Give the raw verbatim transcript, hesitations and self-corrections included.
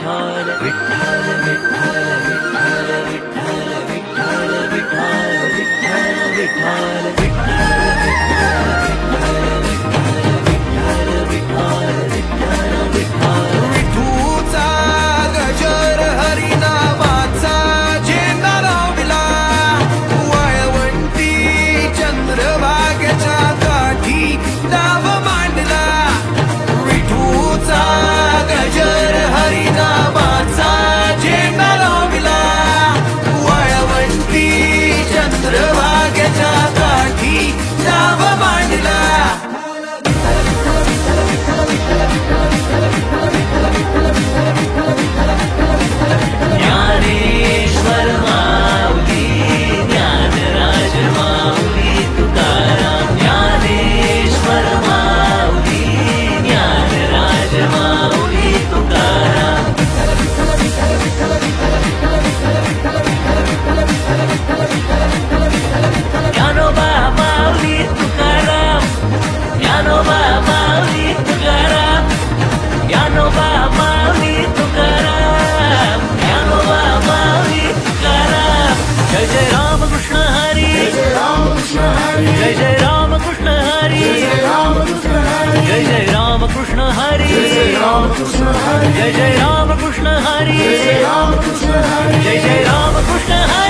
विठ्ठल विठ्ठल विठ्ठल विठ्ठल विठ्ठल विठ्ठल विठ्ठल विठ्ठल विठ्ठल विठूचा गजर हरिनामाचा झेंडा लावला वाळवंटी चंद्रभागेच्या काठी नाव मांडला विठूचा गजर हरिनामाचा झेंडा लावला वाळवंटी चंद्रभागेच्या काठी नाव मांडला ज्ञानेश्वर माऊली ज्ञानराज माऊली तुकाराम ज्ञानेश्वर माऊली ज्ञानराज माऊली तुकाराम ज्ञानोबा माऊली तुकाराम ज्ञानोबा माऊली तुकाराम ज्ञानोबा माऊली तुकाराम ज्ञानोबा माऊली तुकाराम जय जय राम कृष्ण हरी जय राम कृष्ण हरी जय जय राम कृष्ण हरी जय राम कृष्ण हरी जय जय राम कृष्ण हरी जय राम कृष्ण हरी जय जय राम कृष्ण हरी जय राम कृष्ण हरी जय जय राम कृष्ण हरी